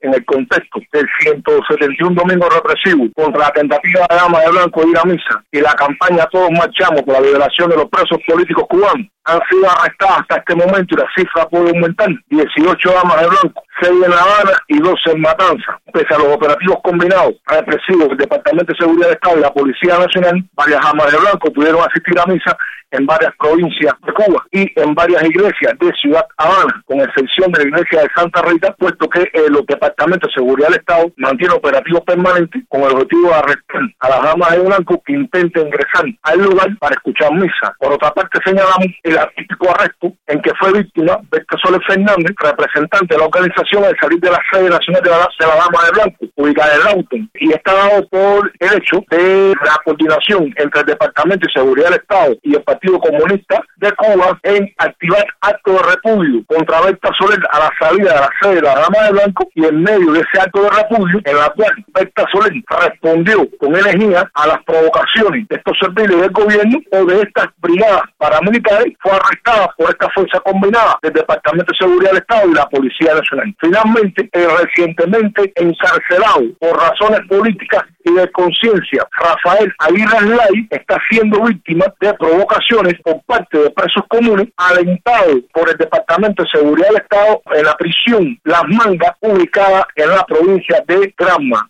en el contexto del 171 domingo represivo contra la tentativa de Damas de Blanco de ir a misa y la campaña Todos Marchamos por la liberación de los presos políticos cubanos, han sido arrestadas hasta este momento, y la cifra puede aumentar, 18 damas de blanco, 6 en La Habana y 12 en Matanza. Pese a los operativos combinados represivos del Departamento de Seguridad del Estado y la Policía Nacional, varias damas de blanco pudieron asistir a misa en varias provincias de Cuba y en varias iglesias de Ciudad Habana, con excepción de la iglesia de Santa Rita, puesto que los departamentos de seguridad del Estado mantienen operativos permanentes con el objetivo de arrestar a las damas de blanco que intenten ingresar al lugar para escuchar misa. Por otra parte, señalamos el atípico arresto en que fue víctima Berta Soler Fernández, representante de la organización al salir de la sede nacional de la Dama de Blanco, ubicada en Lawton, y está dado por el hecho de la coordinación entre el Departamento de Seguridad del Estado y el Partido Comunista de Cuba en activar acto de repudio contra Berta Soler a la salida de la sede de la Dama de Blanco, y en medio de ese acto de repudio, en la cual Berta Soler respondió con energía a las provocaciones de estos serviles del gobierno o de estas brigadas paramilitares, fue arrestada por esta fuerza combinada del Departamento de Seguridad del Estado y la Policía Nacional. Finalmente, el recientemente encarcelado por razones políticas y de conciencia, Rafael Aguirre Lay, está siendo víctima de provocaciones por parte de presos comunes, alentado por el Departamento de Seguridad del Estado en la prisión Las Mangas, ubicada en la provincia de Granma.